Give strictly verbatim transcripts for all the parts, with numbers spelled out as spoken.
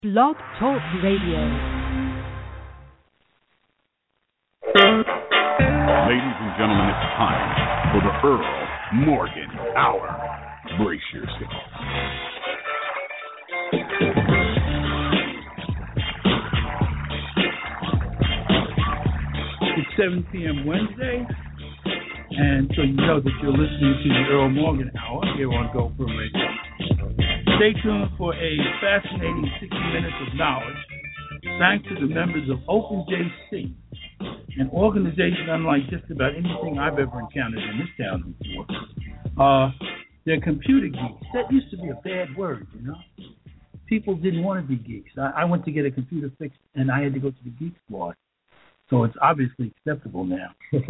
Blog Talk Radio. Ladies and gentlemen, it's time for the Earl Morgan Hour. Brace yourself. It's seven p.m. Wednesday, and so you know that you're listening to the Earl Morgan Hour here on GoPro Radio. Stay tuned for a fascinating sixty minutes of knowledge, thanks to the members of OpenJC, an organization unlike just about anything I've ever encountered in this town before. Uh, they're computer geeks. That used to be a bad word, you know. People didn't want to be geeks. I, I went to get a computer fixed, and I had to go to the geek squad. So it's obviously acceptable now.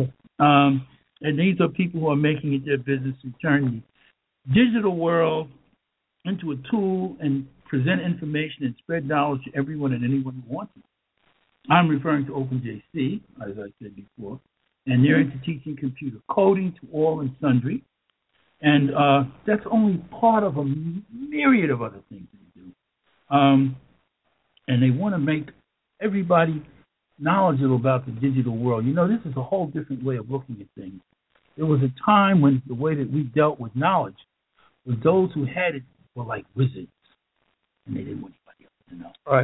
um, and these are people who are making it their business to turn the digital world into a tool and present information and spread knowledge to everyone and anyone who wants it. I'm referring to OpenJC, as I said before, and they're into teaching computer coding to all and sundry. And uh, that's only part of a myriad of other things they do. Um, and they want to make everybody knowledgeable about the digital world. You know, this is a whole different way of looking at things. There was a time when the way that we dealt with knowledge was those who had it were like wizards, and they didn't want anybody else to know. Right.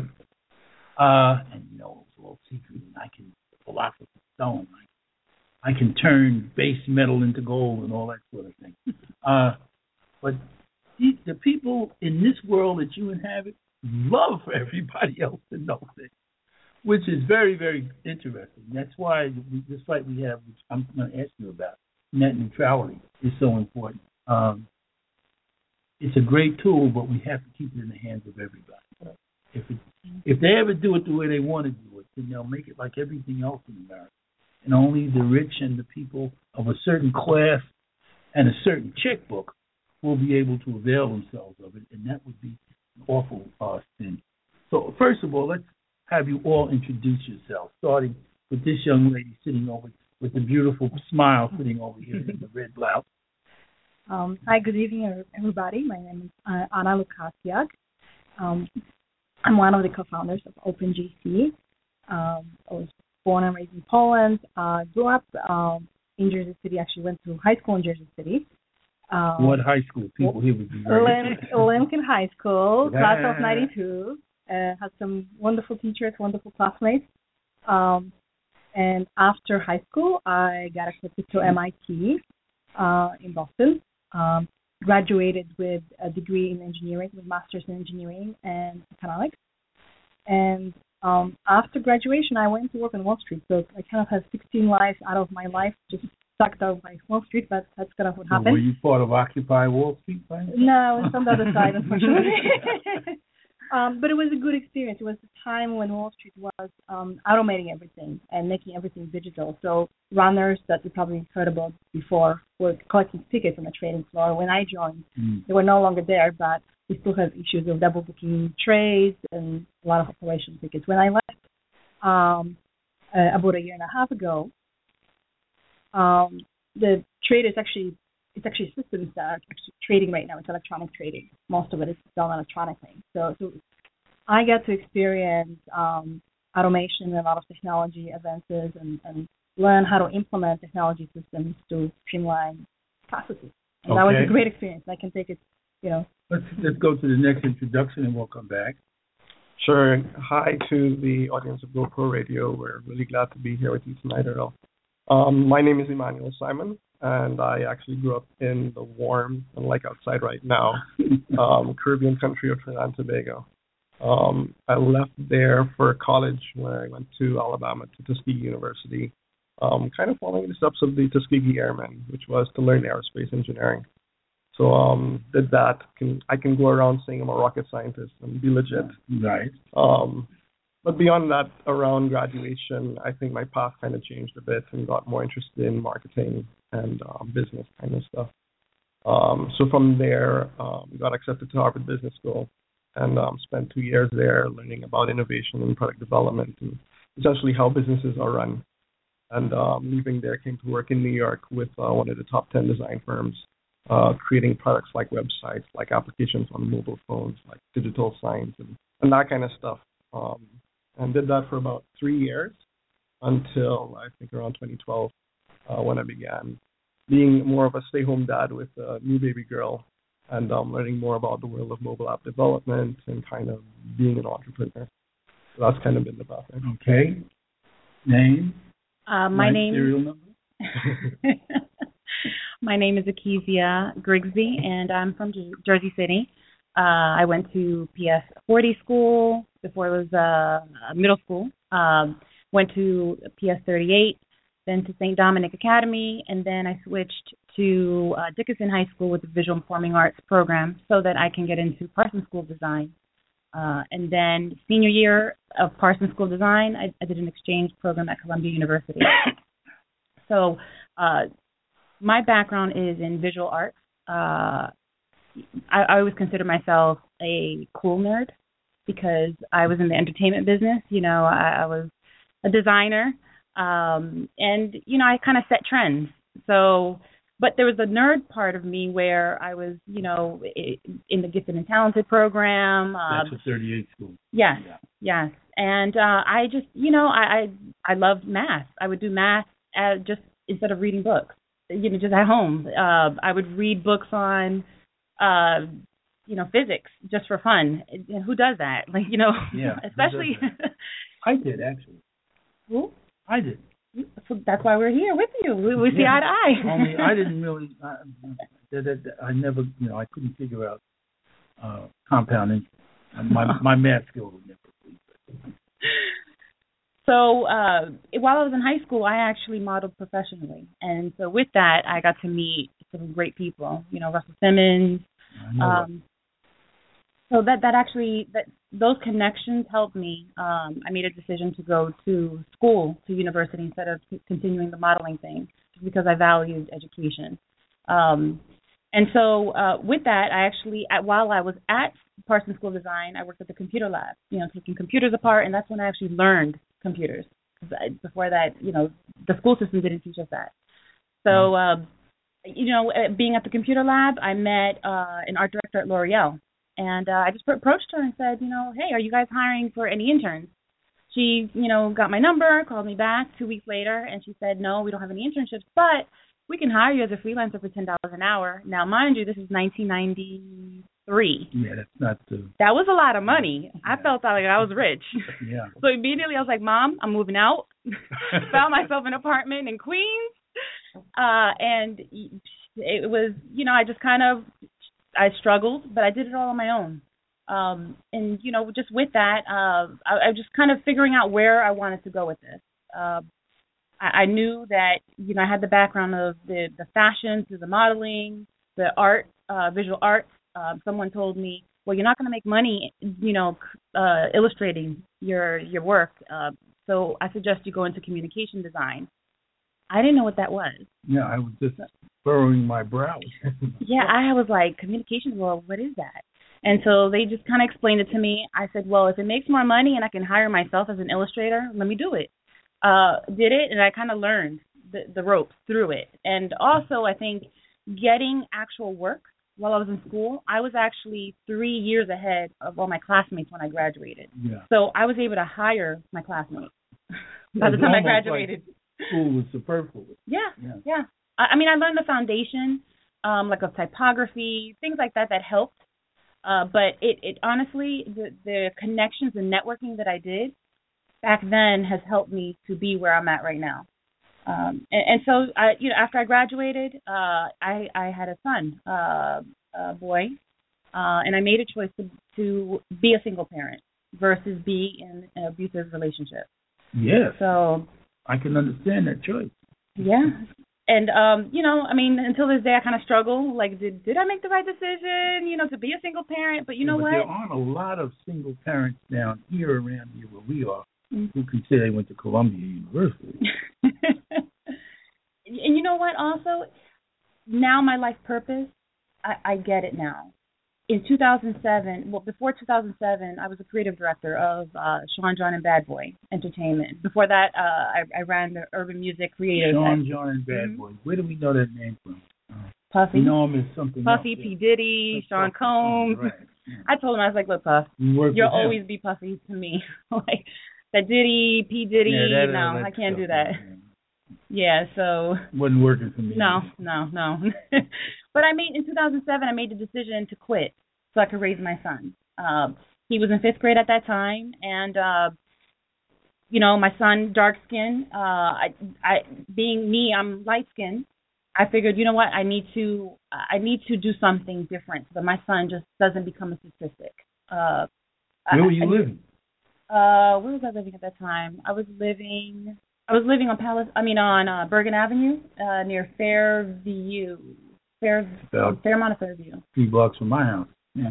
Uh, and, you know, it was a little secret, and I can, the philosopher's stone, I, I can turn base metal into gold and all that sort of thing. Uh, but the, the people in this world that you inhabit love for everybody else to know things, which is very, very interesting. That's why we, this fight we have, which I'm going to ask you about, net neutrality, is so important. Um, it's a great tool, but we have to keep it in the hands of everybody. If it, if they ever do it the way they want to do it, then they'll make it like everything else in America. And only the rich and the people of a certain class and a certain checkbook will be able to avail themselves of it, and that would be an awful uh, sin. So first of all, let's have you all introduce yourselves, starting with this young lady sitting over with the beautiful smile sitting over here in the red blouse. Um, hi, good evening, everybody. My name is uh, Anna Lukasiak. Um, I'm one of the co-founders of OpenJC. Um, I was born and raised in Poland. Uh, grew up um, in Jersey City. Actually, went to high school in Jersey City. Um, what high school? People here would be very Lin- Lincoln High School, class of ninety-two. Uh, had some wonderful teachers, wonderful classmates. Um, and after high school, I got accepted to M I T uh, in Boston. Um, graduated with a degree in engineering, with master's in engineering and economics. And um, after graduation, I went to work on Wall Street. So I kind of have sixteen lives out of my life just sucked out by Wall Street, but that's kind of what so happened. Were you part of Occupy Wall Street? By no, it's on the other side, unfortunately. Um, but it was a good experience. It was a time when Wall Street was um, automating everything and making everything digital. So runners that you probably heard about before were collecting tickets on the trading floor. When I joined, mm. they were no longer there, but we still have issues of double booking trades and a lot of operation tickets. When I left um, uh, about a year and a half ago, um, the traders actually It's actually systems that are actually trading right now. It's electronic trading. Most of it is done electronically. So, so I get to experience um, automation and a lot of technology advances and, and learn how to implement technology systems to streamline processes. And okay. That was a great experience. I can take it, you know. Let's let's go to the next introduction and we'll come back. Sure. Hi to the audience of GoPro Radio. We're really glad to be here with you tonight, Earl. Um, my name is Emmanuel Simon, and I actually grew up in the warm, and like outside right now, um, Caribbean country of Trinidad and Tobago. Um, I left there for college where I went to Alabama, to Tuskegee University, um, kind of following the steps of the Tuskegee Airmen, which was to learn aerospace engineering. So um, did that. Can, I can go around saying I'm a rocket scientist and be legit. Right. Um, But beyond that, around graduation, I think my path kind of changed a bit and got more interested in marketing and um, business kind of stuff. Um, so from there, um, got accepted to Harvard Business School and um, spent two years there learning about innovation and product development and essentially how businesses are run. And um, leaving there, came to work in New York with uh, one of the top ten design firms, uh, creating products like websites, like applications on mobile phones, like digital signs and and that kind of stuff. Um, and did that for about three years until I think around twenty twelve uh, when I began being more of a stay-home dad with a new baby girl and um, learning more about the world of mobile app development and kind of being an entrepreneur. So that's kind of been the path. Okay. Name? Uh, my name. Serial number? My name is Akezia Grigsby, and I'm from Jer- Jersey City. Uh, I went to P S forty school before it was uh, middle school. Um, went to P S thirty-eight, then to Saint Dominic Academy, and then I switched to uh, Dickinson High School with the Visual Performing Arts program so that I can get into Parsons School of Design. Uh, and then senior year of Parsons School of Design, I, I did an exchange program at Columbia University. So uh, my background is in visual arts. Uh, I, I always consider myself a cool nerd because I was in the entertainment business. You know, I, I was a designer, um, and, you know, I kind of set trends. So, but there was a nerd part of me where I was, you know, in the Gifted and Talented program. That's um, a thirty-eight school. Yes, Yeah. yes. And uh, I just, you know, I, I I loved math. I would do math as just instead of reading books, you know, just at home. Uh, I would read books on, uh, you know, physics just for fun. And who does that? Like, you know, Yeah, especially. I did, actually. Who? I did. So that's why we're here with you. We, we see Yeah. eye to eye. Only I didn't really. I, that, that, that, I never, you know, I couldn't figure out uh, compound interest. My my math skills were never good. So uh, while I was in high school, I actually modeled professionally, and so with that, I got to meet some great people. You know, Russell Simmons. I know Um, so that that actually that those connections helped me. Um, I made a decision to go to school, to university, instead of c- continuing the modeling thing, just because I valued education. Um, and so uh, with that, I actually, at, while I was at Parsons School of Design, I worked at the computer lab, you know, taking computers apart, and that's when I actually learned computers. Because before that, you know, the school system didn't teach us that. So, uh, you know, uh, being at the computer lab, I met uh, an art director at L'Oreal. And uh, I just approached her and said, you know, hey, are you guys hiring for any interns? She, you know, got my number, called me back two weeks later, and she said, no, we don't have any internships, but we can hire you as a freelancer for ten dollars an hour. Now, mind you, this is nineteen ninety-three. Yeah, that's not the. That was a lot of money. I felt like I was rich. Yeah. So immediately I was like, Mom, I'm moving out. Found myself an apartment in Queens. Uh, and it was, you know, I just kind of, I struggled, but I did it all on my own. Um, and, you know, just with that, uh, I, I was just kind of figuring out where I wanted to go with this. Uh, I, I knew that, you know, I had the background of the, the fashion, through the modeling, the art, uh, visual arts. Uh, someone told me, well, you're not going to make money, you know, uh, illustrating your your work. Uh, so I suggest you go into communication design. I didn't know what that was. Yeah, I was just furrowing my brows. Yeah, I was like, communication, well, what is that? And so they just kind of explained it to me. I said, well, if it makes more money and I can hire myself as an illustrator, let me do it. Uh, did it, and I kind of learned the, the ropes through it. And also, I think getting actual work while I was in school, I was actually three years ahead of all my classmates when I graduated. Yeah. So I was able to hire my classmates by the It's time I almost graduated. Like school was superfluous. Yeah, Yeah. yeah. I, I mean, I learned the foundation, um, like of typography, things like that that helped. Uh, but it, it honestly, the, the connections and networking that I did back then has helped me to be where I'm at right now. Um, and, and so, I, you know, after I graduated, uh, I, I had a son, uh, a boy, uh, and I made a choice to, to be a single parent versus be in an abusive relationship. Yes. So I can understand that choice. yeah. And, um, you know, I mean, until this day, I kind of struggle. Like, did did I make the right decision, you know, to be a single parent? But you know but what? There aren't a lot of single parents down here around here where we are Mm-hmm. who can say they went to Columbia University. And you know what, also, now my life purpose, I, I get it now. In two thousand seven, well, before two thousand seven, I was a creative director of uh, Sean John and Bad Boy Entertainment. Before that, uh, I, I ran the Urban Music Creative. Sean John and Bad Mm-hmm. Boy. Where do we know that name from? Uh, Puffy. we know him as something Puffy, else. P. Diddy, That's Sean Puffy. Combs. Right. I told him, I was like, look, Puff, you you'll always be Puffy to me. Like, that Diddy, P. Diddy, yeah, that, no, uh, I can't stuff, do that. Yeah. Yeah, so. Wasn't working for me. No, no, no. But I made, in two thousand seven, I made the decision to quit so I could raise my son. Uh, he was in fifth grade at that time, and, uh, you know, my son, dark skin. Uh, I, I, being me, I'm light skinned. I figured, you know what, I need to, I need to do something different so that my son just doesn't become a statistic. Uh, Where I, were you I, living? Uh, where was I living at that time? I was living, I was living on Palace, I mean on uh, Bergen Avenue, uh, near Fairview, Fair, About Fairmont of Fairview. Three blocks from my house. Yeah.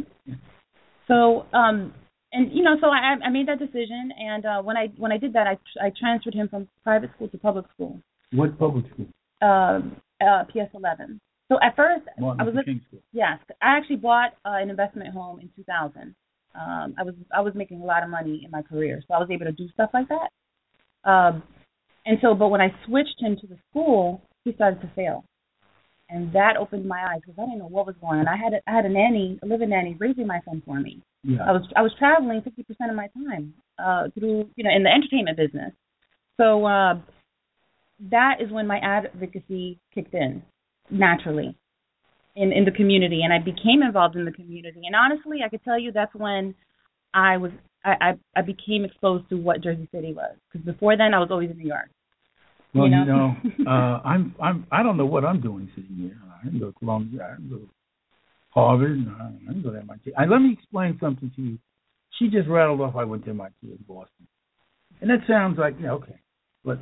So, um, and you know, so I, I made that decision, and uh, when I when I did that, I I transferred him from private school to public school. What public school? Uh, uh, P S eleven. So at first, Martin I was Luther King School. Yes, I actually bought uh, an investment home in two thousand. Um, I was I was making a lot of money in my career, so I was able to do stuff like that. Um, and so, but when I switched him to the school, he started to fail, and that opened my eyes because I didn't know what was going on. I had a, I had a nanny, a living nanny, raising my son for me. Yeah. I was I was traveling fifty percent of my time uh, through you know in the entertainment business. So uh, that is when my advocacy kicked in naturally in in the community, and I became involved in the community. And honestly, I could tell you that's when I was I I, I became exposed to what Jersey City was, because before then I was always in New York. Well, you know, you know uh, I'm I'm I don't know what I'm doing sitting here. I didn't go to Columbia. I didn't go to Harvard. I didn't go to M I T. I, let me explain something to you. She just rattled off I went to M I T in Boston, and that sounds like yeah okay, but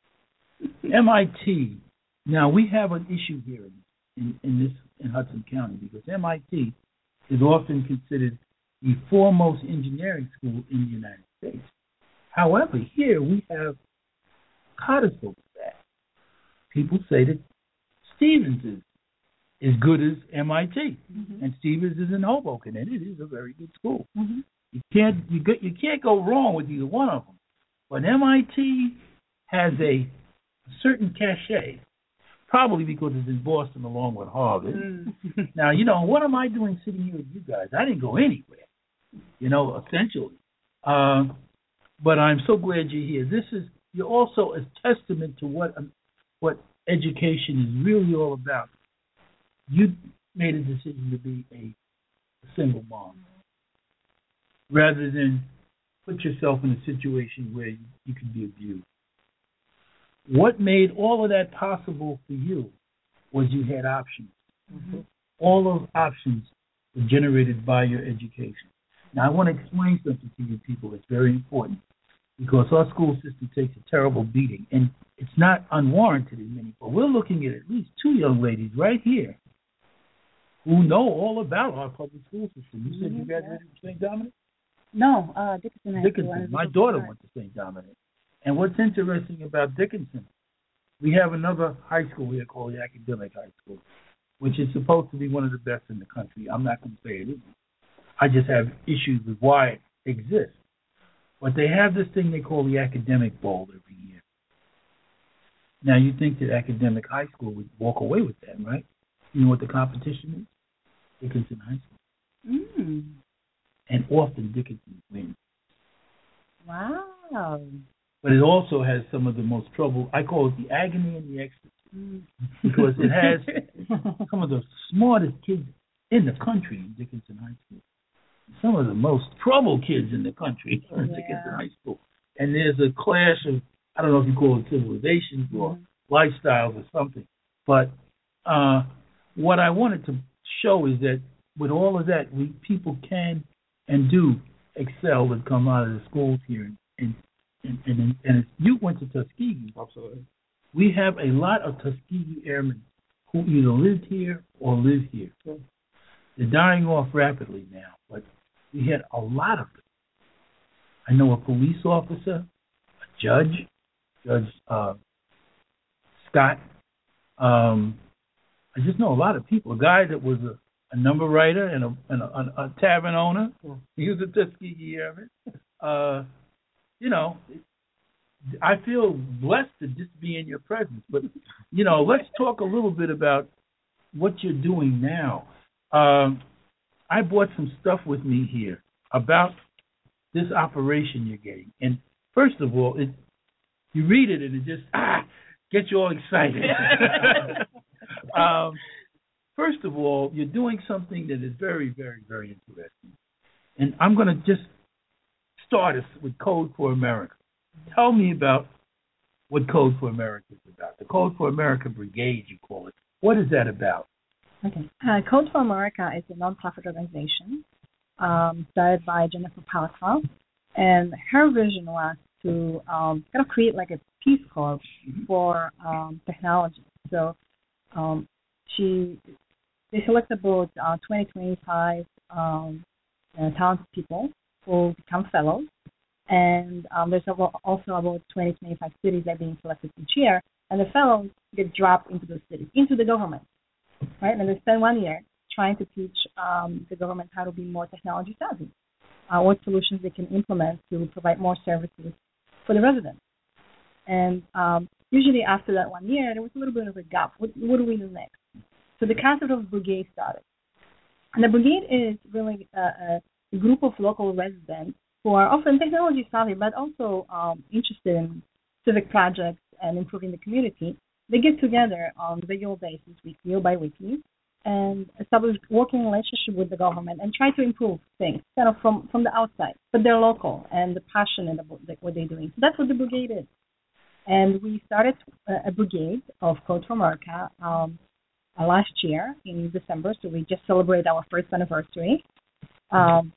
M I T. Now we have an issue here in, in, in this in Hudson County because M I T is often considered the foremost engineering school in the United States. However, here we have codicil staff. People say that Stevens is as good as M I T, mm-hmm. and Stevens is in Hoboken, and it is a very good school. Mm-hmm. You can't you get, you can't go wrong with either one of them. But M I T has a certain cachet, probably because it's in Boston along with Harvard. Mm. Now, you know, what am I doing sitting here with you guys? I didn't go anywhere, you know, essentially. Uh, but I'm so glad you're here. This is you're also a testament to what um, what education is really all about. You made a decision to be a, a single mom rather than put yourself in a situation where you, you could be abused. What made all of that possible for you was you had options. Mm-hmm. All those options were generated by your education. Now, I want to explain something to you people that's very important, because our school system takes a terrible beating, and it's not unwarranted in many. But we're looking at at least two young ladies right here who know all about our public school system. You said mm-hmm. you graduated from Saint Dominic? No, uh, Dickinson. Dickinson. My daughter went to Saint Dominic. And what's interesting about Dickinson, we have another high school here called the Academic High School, which is supposed to be one of the best in the country. I'm not going to say it isn't. I just have issues with why it exists. But they have this thing they call the Academic Bowl every year. Now, you think that Academic High School would walk away with that, right? You know what the competition is? Dickinson High School. Mm. And often Dickinson wins. Wow. But it also has some of the most trouble. I call it the agony and the ecstasy, mm. because it has some of the smartest kids in the country in Dickinson High School. Some of the most troubled kids in the country in yeah. Dickinson High School. And there's a clash of, I don't know if you call it civilizations or mm. lifestyles or something. But uh, what I wanted to show is that with all of that, we people can and do excel and come out of the schools here. And, and, and, and if you went to Tuskegee, absolutely, we have a lot of Tuskegee airmen who either lived here or live here. Yeah. They're dying off rapidly now, but we had a lot of them. I know a police officer, a judge, Judge uh, Scott. Um, I just know a lot of people. A guy that was a, a number writer and a, and a, a, a tavern owner. Yeah. He was a Tuskegee Airman. Uh, you know, I feel blessed to just be in your presence. But, you know, let's talk a little bit about what you're doing now. Um, I brought some stuff with me here about this operation you're getting. And first of all, it you read it and it just ah, gets you all excited. um, first of all, you're doing something that is very, very, very interesting. And I'm going to just start us with Code for America. Tell me about what Code for America is about. The Code for America Brigade, you call it. What is that about? Okay. Uh, Code for America is a nonprofit organization um, started by Jennifer Palatov, and her vision was to um, kind of create like a Peace Corps for um, technology. So um, she they selected about uh, twenty, twenty-five um, uh, talented people who become fellows, and um, there's also about twenty, twenty-five cities that are being selected each year, and the fellows get dropped into those cities, into the government, right? And they spend one year trying to teach um, the government how to be more technology savvy, uh, what solutions they can implement to provide more services for the residents. And um, usually after that one year, there was a little bit of a gap. What, what do we do next? So the concept of brigade started. And the brigade is really a, a group of local residents who are often technology savvy, but also um, interested in civic projects and improving the community. They get together on a regular basis, weekly or bi-weekly, and establish working relationship with the government and try to improve things kind of from, from the outside. But they're local and they're passionate about what they're doing. So that's what the brigade is. And we started a brigade of Code for America um, last year in December, so we just celebrated our first anniversary. Um,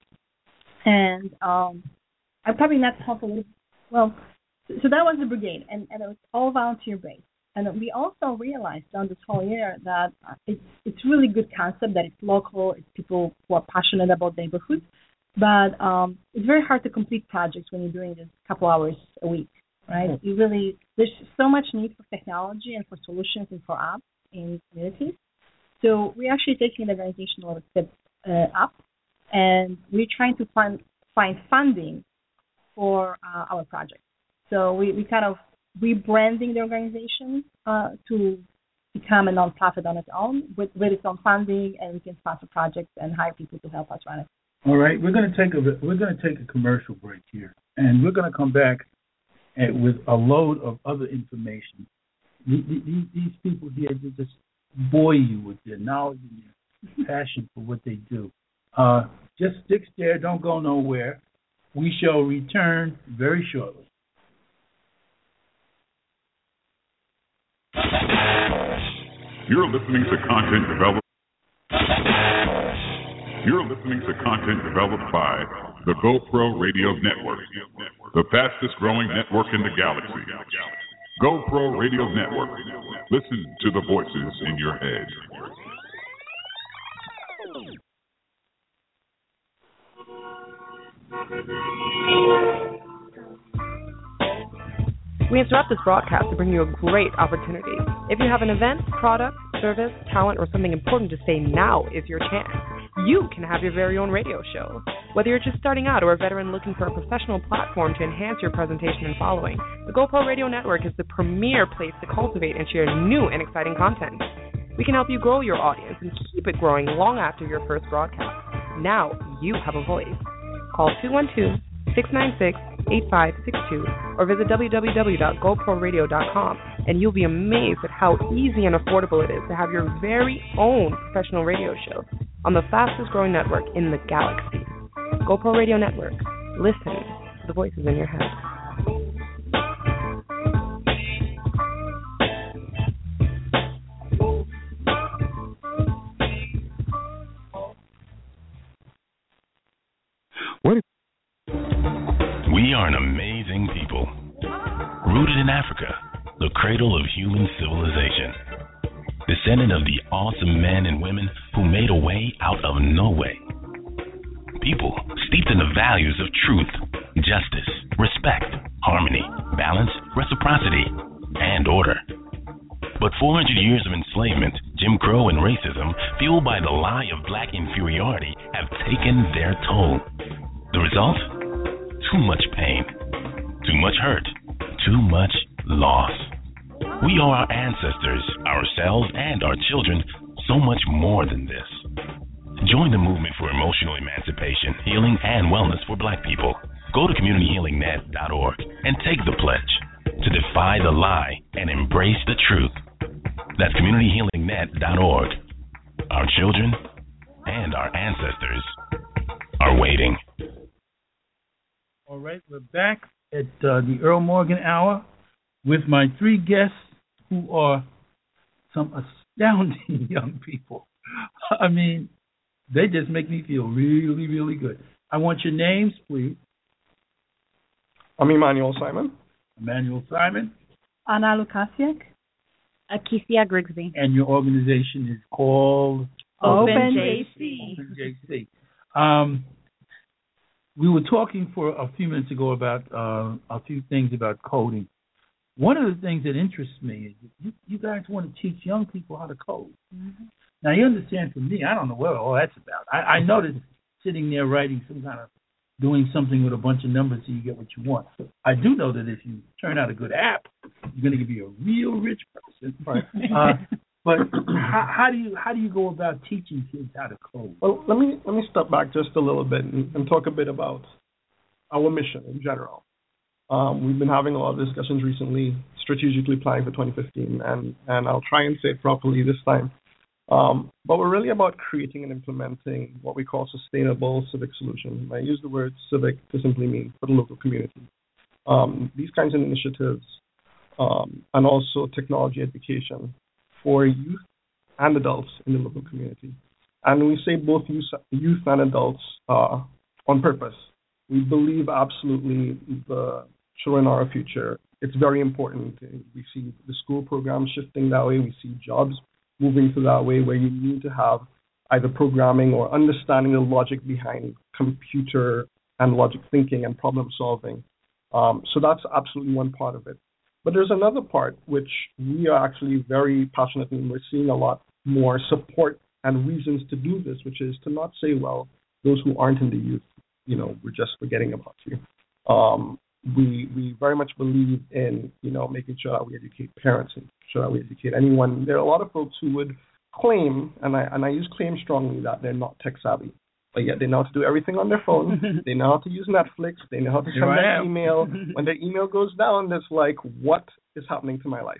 and um, I'm probably not talk a little, well, so, so that was the brigade, and, and it was all volunteer-based. And we also realized on this whole year that it's it's really good concept, that it's local, it's people who are passionate about neighborhoods, but um, it's very hard to complete projects when you're doing this a couple hours a week, right? Mm-hmm. You really, there's so much need for technology and for solutions and for apps in communities. So we're actually taking the organization a little step uh, up, and we're trying to find, find funding for uh, our project. So we, we kind of rebranding the organization uh, to become a nonprofit on its own with, with its own funding, and we can sponsor projects and hire people to help us run it. All right, we're going to take a we're going to take a commercial break here, and we're going to come back at, with a load of other information. These, these people here, they just buoy you with their knowledge and their passion for what they do. Uh, just stick there, don't go nowhere. We shall return very shortly. You're listening to content developed. You're listening to content developed by the GoPro Radio Network, the fastest growing network in the galaxy. GoPro Radio Network. Listen to the voices in your head. We interrupt this broadcast to bring you a great opportunity. If you have an event, product, service, talent, or something important to say, now is your chance. You can have your very own radio show. Whether you're just starting out or a veteran looking for a professional platform to enhance your presentation and following, the GoPro Radio Network is the premier place to cultivate and share new and exciting content. We can help you grow your audience and keep it growing long after your first broadcast. Now you have a voice. Call two one two, six nine six, eight five six two or visit w w w dot gopro radio dot com, and you'll be amazed at how easy and affordable it is to have your very own professional radio show on the fastest growing network in the galaxy. GoPro Radio Network. Listen to the voices in your head. What? We are an amazing people, rooted in Africa, the cradle of human civilization, descendant of the awesome men and women who made a way out of no way. People steeped in the values of truth, justice, respect, harmony, balance, reciprocity, and order. But four hundred years of enslavement, Jim Crow, and racism, fueled by the lie of black inferiority, have taken their toll. The result? Too much pain, too much hurt, too much loss. We owe our ancestors, ourselves, and our children so much more than this. Join the movement for emotional emancipation, healing, and wellness for Black people. Go to community healing net dot org and take the pledge to defy the lie and embrace the truth. That's community healing net dot org. Our children and our ancestors are waiting. All right, we're back at uh, the Earl Morgan Hour with my three guests who are some astounding young people. I mean, they just make me feel really, really good. I want your names, please. I'm Emmanuel Simon. Emmanuel Simon. Anna Lukasiak. Akisia Grigsby. And your organization is called OpenJC. OpenJC. Um, we were talking for a few minutes ago about uh, a few things about coding. One of the things that interests me is that you, you guys want to teach young people how to code. Mm-hmm. Now, you understand, for me, I don't know what all that's about. I, I noticed sitting there writing some kind of, doing something with a bunch of numbers so you get what you want. I do know that if you turn out a good app, you're going to be a real rich person. Right. Uh, but how, how do you how do you go about teaching kids how to code? Well, let me let me step back just a little bit and, and talk a bit about our mission in general. Um, we've been having a lot of discussions recently, strategically planning for twenty fifteen, and, and I'll try and say it properly this time. Um, but we're really about creating and implementing what we call sustainable civic solutions. I use the word civic to simply mean for the local community. Um, these kinds of initiatives um, and also technology education for youth and adults in the local community. And we say both youth, youth and adults uh, on purpose. We believe absolutely the children are our future. It's very important. We see the school programs shifting that way. We see jobs moving to that way where you need to have either programming or understanding the logic behind computer and logic thinking and problem solving. Um, so that's absolutely one part of it. But there's another part which we are actually very passionate in. We're seeing a lot more support and reasons to do this, which is to not say, well, those who aren't in the youth, you know, we're just forgetting about you. Um, we we very much believe in, you know, making sure that we educate parents and sure that we educate anyone. There are a lot of folks who would claim, and I and I use claim strongly, that they're not tech savvy, but yet they know how to do everything on their phone. They know how to use Netflix. They know how to send their email. When their email goes down, it's like, what is happening to my life?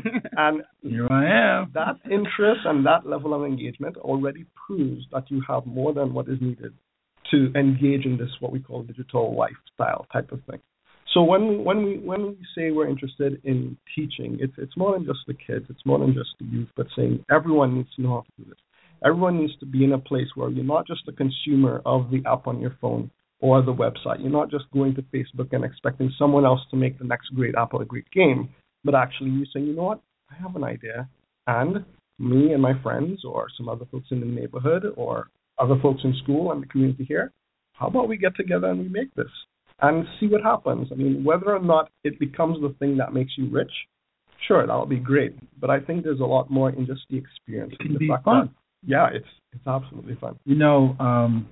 And here I am. That interest and that level of engagement already proves that you have more than what is needed to engage in this, what we call digital lifestyle type of thing. So when when we when we say we're interested in teaching, it's it's more than just the kids, it's more than just the youth, but saying everyone needs to know how to do this. Everyone needs to be in a place where you're not just a consumer of the app on your phone or the website. You're not just going to Facebook and expecting someone else to make the next great app or a great game, but actually you saying, you know what, I have an idea, and me and my friends or some other folks in the neighborhood or other folks in school and the community here, how about we get together and we make this and see what happens? I mean, whether or not it becomes the thing that makes you rich, sure, that'll be great. But I think there's a lot more in just the experience. It can the be fact fun. That, yeah, it's it's absolutely fun. You know, um,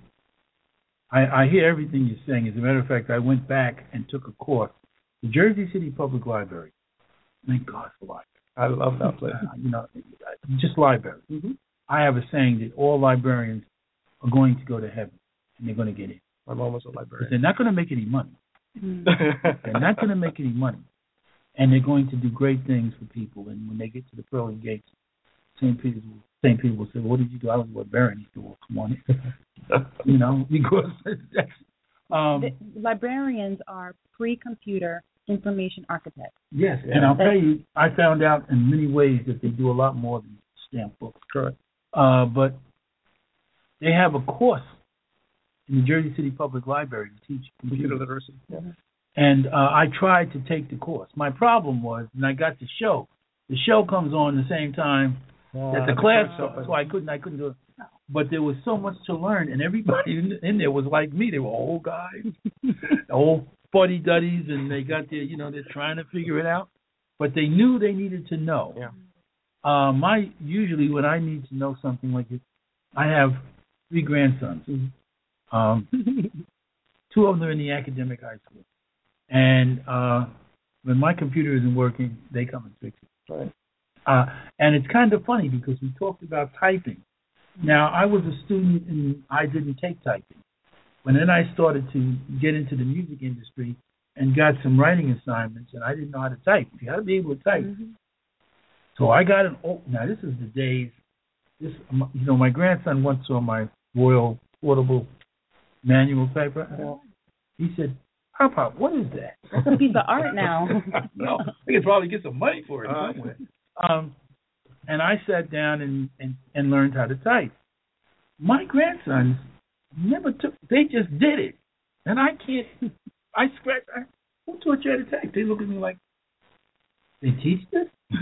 I, I hear everything you're saying. As a matter of fact, I went back and took a course, the Jersey City Public Library. Thank God for library. I love that place. Uh, you know, just library. Mm-hmm. I have a saying that all librarians are going to go to heaven, and they're going to get in. My mom was a librarian. But they're not going to make any money. They're not going to make any money. And they're going to do great things for people. And when they get to the pearly gates, Saint Peter's will, Saint Peter will say, well, what did you do? I was a librarian. He said, well, come on in. You know, because that's, um, the librarians are pre-computer information architects. Yes, yeah. And I'll tell you, I found out in many ways that they do a lot more than stamp books. Correct. Uh, but they have a course in the Jersey City Public Library to teach computer, computer literacy. Yeah. And uh, I tried to take the course. My problem was, and I got the show. The show comes on the same time uh, that the class starts, so I couldn't, I couldn't do it. But there was so much to learn, and everybody in, in there was like me. They were old guys, old fuddy-duddies, and they got their, you know, they're trying to figure it out. But they knew they needed to know. Yeah. Uh, my usually when I need to know something like this, I have three grandsons. Mm-hmm. Um, two of them are in the academic high school. And uh, when my computer isn't working, they come and fix it. Right. Uh, and it's kind of funny because we talked about typing. Now, I was a student and I didn't take typing. When then I started to get into the music industry and got some writing assignments, and I didn't know how to type. You got to be able to type. Mm-hmm. So I got an oh, now this is the days. This you know my grandson once saw my Royal Portable Manual typewriter. He said, "Papa, what is that?" That's a piece of art now. No, we could probably get some money for it uh, somewhere. Um, and I sat down and, and, and learned how to type. My grandsons never took. They just did it, and I can't. I scratch. I, who taught you how to type? They look at me like, they teach this?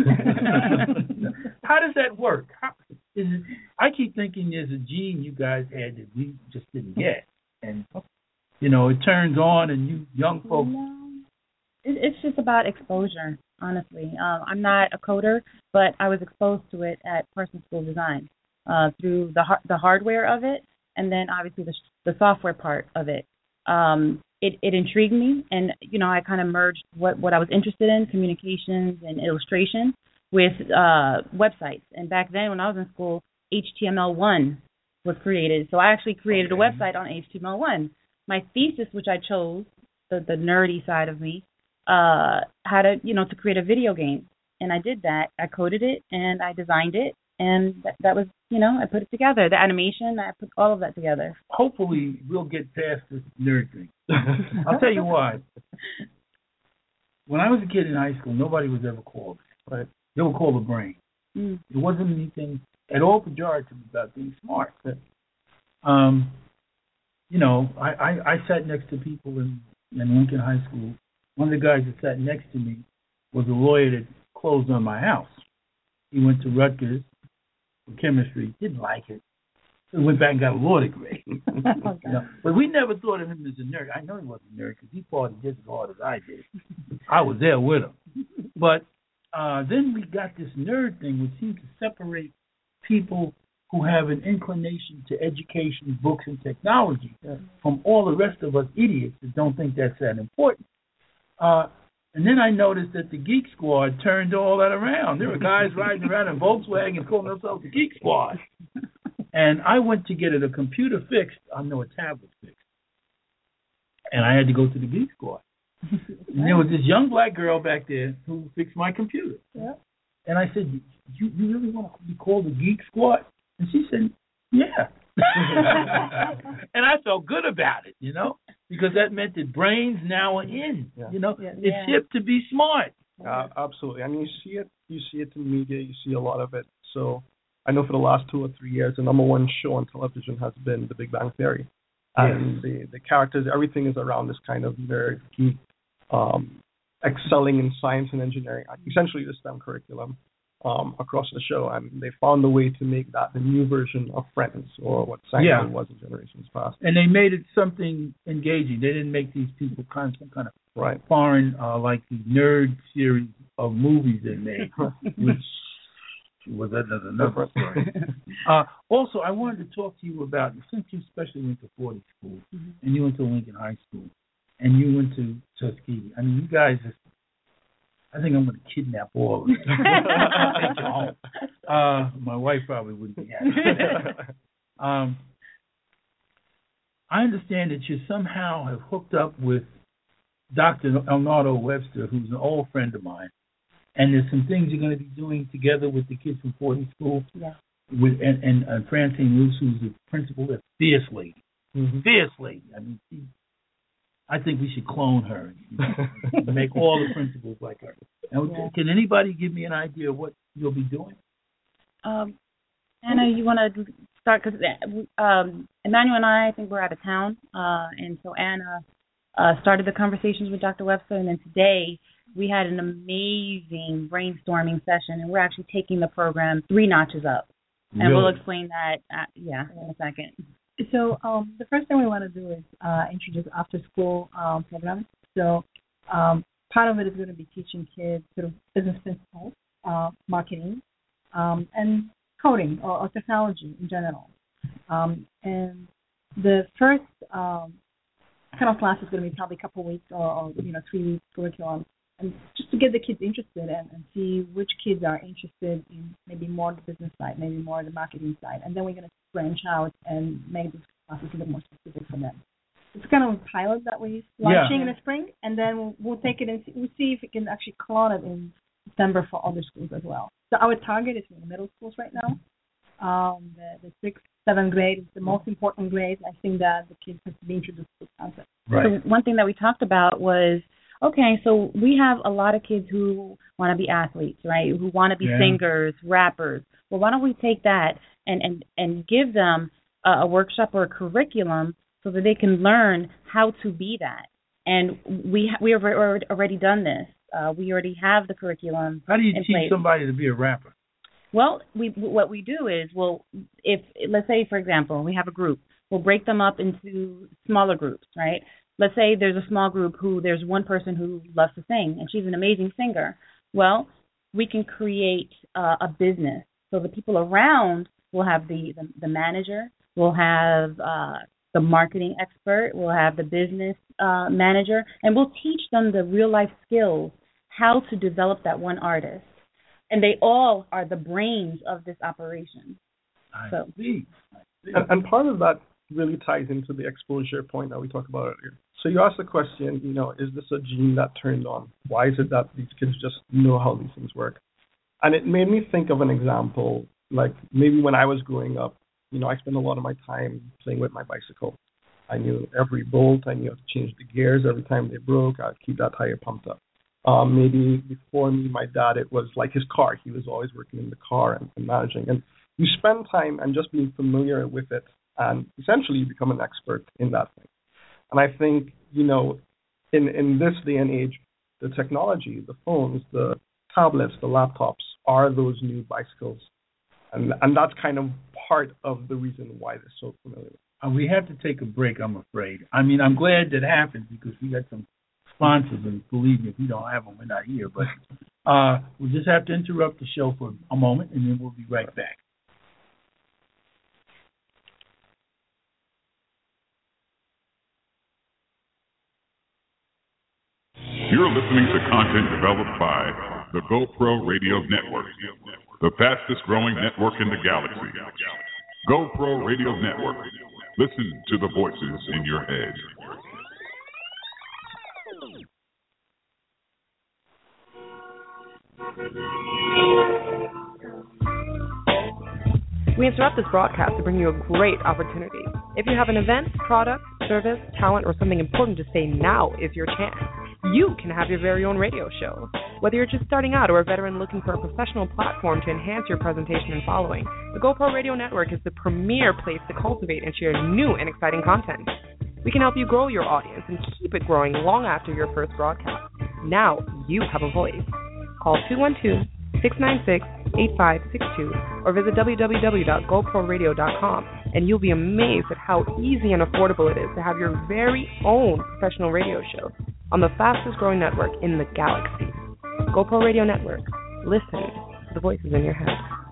How does that work? How, is it, I keep thinking there's a gene you guys had that we just didn't get, and you know it turns on, and you young folks. No. It, it's just about exposure, honestly. Um, I'm not a coder, but I was exposed to it at Parsons School of Design uh, through the the hardware of it, and then obviously the the software part of it. Um, it, it intrigued me, and you know I kind of merged what, what I was interested in, communications and illustration, with uh, websites. And back then, when I was in school, H T M L one was created, so I actually created okay. a website on H T M L one. My thesis, which I chose, the, the nerdy side of me, uh, had to you know to create a video game, and I did that. I coded it and I designed it, and that, that was you know I put it together. The animation, I put all of that together. Hopefully, we'll get past this nerd thing. I'll tell you why. When I was a kid in high school, nobody was ever called. Right? They were called a brain. Mm. It wasn't anything at all pejorative about being smart. But, um, you know, I, I, I sat next to people in, in Lincoln High School. One of the guys that sat next to me was a lawyer that closed on my house. He went to Rutgers for chemistry, didn't like it. So he went back and got a law degree. Oh, you know, but we never thought of him as a nerd. I know he wasn't a nerd because he partied just as hard as I did. I was there with him. But uh, then we got this nerd thing which seems to separate people who have an inclination to education, books, and technology yeah. from all the rest of us idiots that don't think that's that important. Uh, and then I noticed that the Geek Squad turned all that around. There were guys riding around in Volkswagen calling themselves the Geek Squad. And I went to get it a computer fixed. I know a tablet fixed. And I had to go to the Geek Squad. And there was this young black girl back there who fixed my computer. Yeah. And I said, you, you really want to be called the Geek Squad? And she said, yeah. And I felt good about it, you know, because that meant that brains now are in. Yeah. You know, yeah. it's yeah. hip to be smart. Uh, absolutely. I mean, you see it. You see it in media. You see a lot of it. So I know for the last two or three years, the number one show on television has been The Big Bang Theory. Yes. And the, the characters, everything is around this kind of nerd, geek, um, excelling in science and engineering, essentially the STEM curriculum um, across the show. And they found a way to make that the new version of Friends, or what Seinfeld yeah. was in generations past. And they made it something engaging. They didn't make these people kind of some kind of right. foreign, uh, like the nerd series of movies they made, which was another, another story. uh, also, I wanted to talk to you about, since you especially went to Forty School, mm-hmm. and you went to Lincoln High School, and you went to Tuskegee. I mean, you guys, just, I think I'm going to kidnap all of you. Take you home. Uh, my wife probably wouldn't be happy. um, I understand that you somehow have hooked up with Doctor Leonardo Webster, who's an old friend of mine. And there's some things you're going to be doing together with the kids from Forty School. Yeah. With and, and uh, Francine Luce, who's the principal, a fierce lady. Mm-hmm. Fierce lady. I mean, she, I think we should clone her. And make all the principals like her. Now, yeah. Can anybody give me an idea of what you'll be doing? Um, Anna, you want to start? Because um, Emmanuel and I, I think we're out of town. Uh, and so Anna uh, started the conversations with Doctor Webster. And then today, we had an amazing brainstorming session, and we're actually taking the program three notches up. And really? We'll explain that, at, yeah, in a second. So um, the first thing we want to do is uh, introduce after-school um, programs. So um, part of it is going to be teaching kids sort of business principles, uh, marketing, um, and coding or, or technology in general. Um, and the first um, kind of class is going to be probably a couple of weeks or, or you know, three weeks curriculum. and just to get the kids interested and, and see which kids are interested in maybe more the business side, maybe more the marketing side, and then we're going to branch out and make those classes a bit more specific for them. It's kind of a pilot that we're launching yeah. in the spring, and then we'll, we'll take it and see, we'll see if we can actually clone it in December for other schools as well. So our target is in the middle schools right now. Um, the, the sixth, seventh grade is the most important grade. I think that the kids have to be introduced to the concept. Right. So one thing that we talked about was, okay, so we have a lot of kids who want to be athletes, right, who want to be yeah. singers, rappers. Well, why don't we take that and, and, and give them a, a workshop or a curriculum so that they can learn how to be that. And we we have already done this. Uh, we already have the curriculum. How do you in teach place. somebody to be a rapper? Well, we what we do is, well, if let's say, for example, we have a group, we'll break them up into smaller groups, right? Let's say there's a small group who there's one person who loves to sing, and she's an amazing singer. Well, we can create uh, a business. So the people around will have the, the, the manager, we'll have uh, the marketing expert, we'll have the business uh, manager, and we'll teach them the real-life skills, how to develop that one artist. And they all are the brains of this operation. I so. see. I see. And, and part of that really ties into the exposure point that we talked about earlier. So you asked the question, you know, is this a gene that turned on? Why is it that these kids just know how these things work? And it made me think of an example, like maybe when I was growing up, you know, I spent a lot of my time playing with my bicycle. I knew every bolt, I knew how to change the gears every time they broke, I'd keep that tire pumped up. Um, maybe before me, my dad, it was like his car. He was always working in the car and, and managing. And you spend time and just being familiar with it, and essentially you become an expert in that thing. And I think, you know, in, in this day and age, the technology, the phones, the tablets, the laptops are those new bicycles. And and that's kind of part of the reason why they're so familiar. Uh, we have to take a break, I'm afraid. I mean, I'm glad that happened because we got some sponsors, and believe me, if we don't have them, we're not here. But uh, we'll just have to interrupt the show for a moment, and then we'll be right back. You're listening to content developed by the GoPro Radio Network, the fastest growing network in the galaxy. GoPro Radio Network. Listen to the voices in your head. We interrupt this broadcast to bring you a great opportunity. If you have an event, product, service, talent, or something important to say, now is your chance. You can have your very own radio show. Whether you're just starting out or a veteran looking for a professional platform to enhance your presentation and following, the GoPro Radio Network is the premier place to cultivate and share new and exciting content. We can help you grow your audience and keep it growing long after your first broadcast. Now you have a voice. Call two one two, six nine six, eight five six two or visit w w w dot gopro radio dot com, and you'll be amazed at how easy and affordable it is to have your very own professional radio show on the fastest growing network in the galaxy. GoPro Radio Network. Listen to the voices in your head.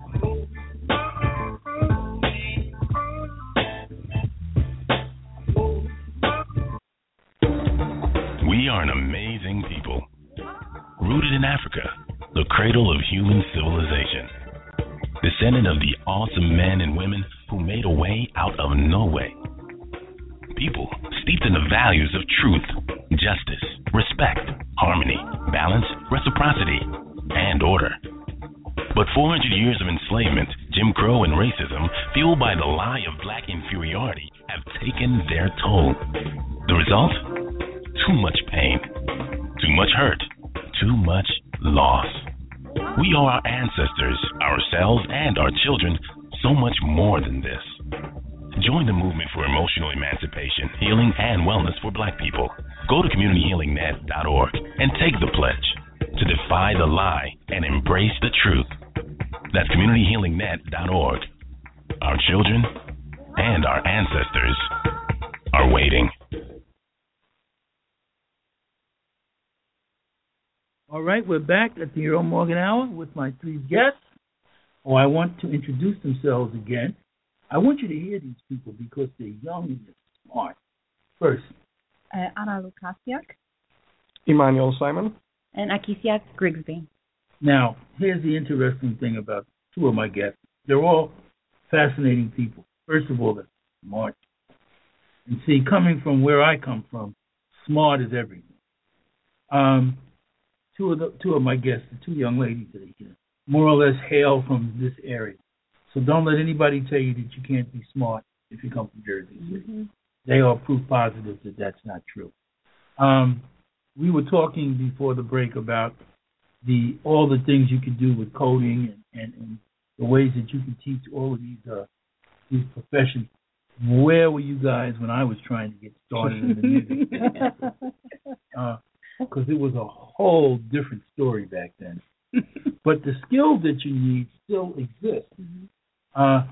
We are an amazing people, rooted in Africa, the cradle of human civilization, descendant of the awesome men and women who made a way out of no way. People steeped in the values of truth, justice, respect, harmony, balance, reciprocity, and order. But four hundred years of enslavement, Jim Crow, and racism, fueled by the lie of black inferiority, have taken their toll. The result? Too much pain, too much hurt, too much loss. We owe our ancestors, ourselves, and our children so much more than this. Join the movement for emotional emancipation, healing, and wellness for black people. Go to community healing net dot org and take the pledge to defy the lie and embrace the truth. That's community healing net dot org. Our children and our ancestors are waiting. All right, we're back at the Earl Morgan Hour with my three guests. Oh, I want to introduce themselves again. I want you to hear these people because they're young and they're smart. First, uh, Anna Lukasiak, Emmanuel Simon, And Akesia Grigsby. Now, here's the interesting thing about two of my guests. They're all fascinating people. First of all, they're smart. And see, coming from where I come from, smart is everything. Um, two of the two of my guests, the two young ladies that are here, more or less hail from this area. So don't let anybody tell you that you can't be smart if you come from Jersey City. Mm-hmm. They are proof positive that that's not true. Um, we were talking before the break about the all the things you can do with coding and, and, and the ways that you can teach all of these uh, these professions. Where were you guys when I was trying to get started in the music? Because uh, it was a whole different story back then. But the skills that you need still exist. Mm-hmm. Uh,